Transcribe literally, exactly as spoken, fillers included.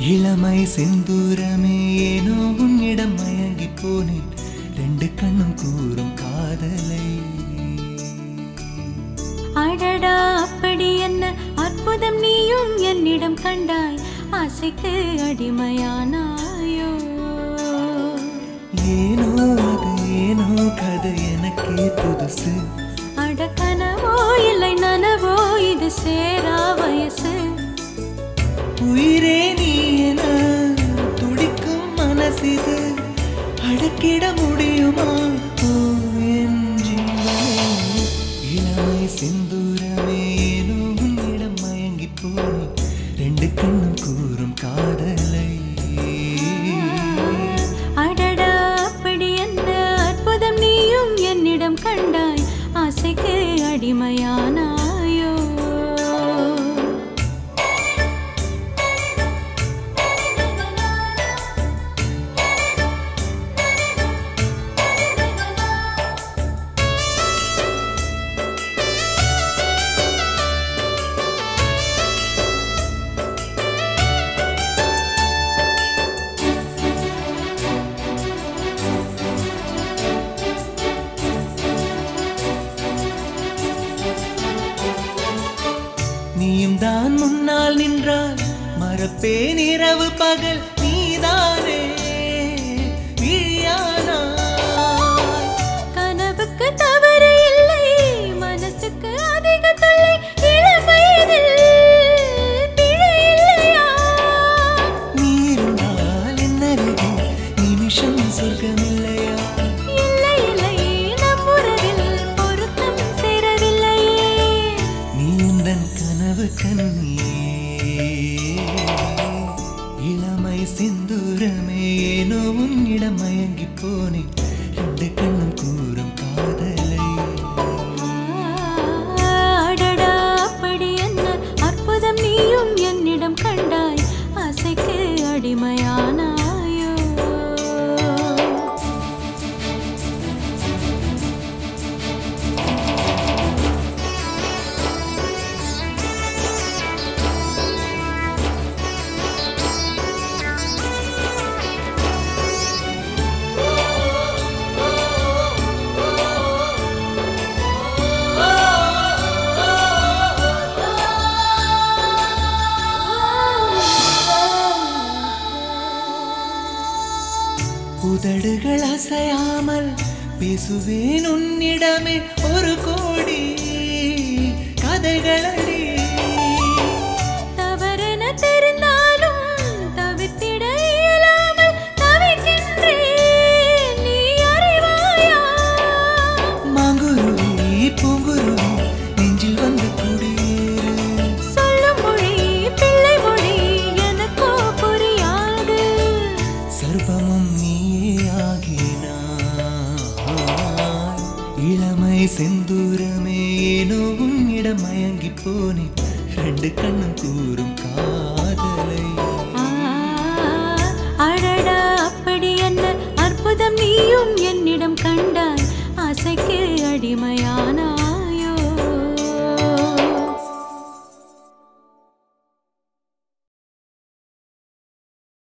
இளமை செந்தூரமே ஏனோ உன்னிடம் மயங்கி போனேன் ரெண்டு கண்ணும் கூறும் காதலை. அடடா அப்படி என்ன அற்புதம் நீயும் என்னிடம் கண்டாய் ஆசைக்கு அடிமையானாயோ. ஏனோ அது ஏனோ கதை எனக்கே புதுசு. அட கனவோ இல்லை நனவோ இது சேரா வயசு. உயிரே நீ என துடிக்கும் மனசிது அடக்கிட முடியுமா ஓ என் ஜீவனே. இளமை செந்தூரமே ஏனோ உன்னிடம் மயங்கி போனேன் ரெண்டு கண்ணும் கூறும் காதலை. அடடா அப்படி என்ன அற்புதம் நீயும் என்னிடம் கண்டாய் ஆசைக்கு அடிமையானாயோ. நீயும் தான் முன்னால் நின்றால் மறப்பேன் இரவு பகல் நீதானே விழியானாய். கனவுக்கு தவறு இல்லை மனசுக்கு அதிக தொல்லை இளமையில் பிழை இல்லையா. நீ இருந்தால் என்னருகே நிமிஷம் சொர்க்கமில்லையா. இல்லை இல்லை நம் உறவில் பொருத்தம் சேரவில்லையே. நீ எந்தன் கனவு கண்ணியே. இளமை செந்தூரமே ஏனோ உன்னிடம் மயங்கி போனேன் ரெண்டு கண்ணும் கூறும் காதலை. அடடா அப்படி என்ன அற்புதம் நீயும் என்னிடம் கண்டாய் ஆசைக்கு அடிமையானாயோ. உதடுகள் அசையாமல் பேசுவேன் உன்னிடமே ஒரு கோடி கதைகளடி. தவறென தெரிந்தாலும் தவிர்த்திட இயலாமல் தவிக்கின்றேன் நீ அறிவாயா. மாங்குருவி பூங்குருவி நெஞ்சில் வந்து குடியேறு. சொல்லும் மொழி பிள்ளை மொழி எனக்கோ புரியாது. சர்வமும் நீயே ஆகினாய். இளமை செந்தூரமே ஏனோ உன்னிடம் மயங்கி போனேன் ரெண்டு கண்ணும் கூறும் காதலை.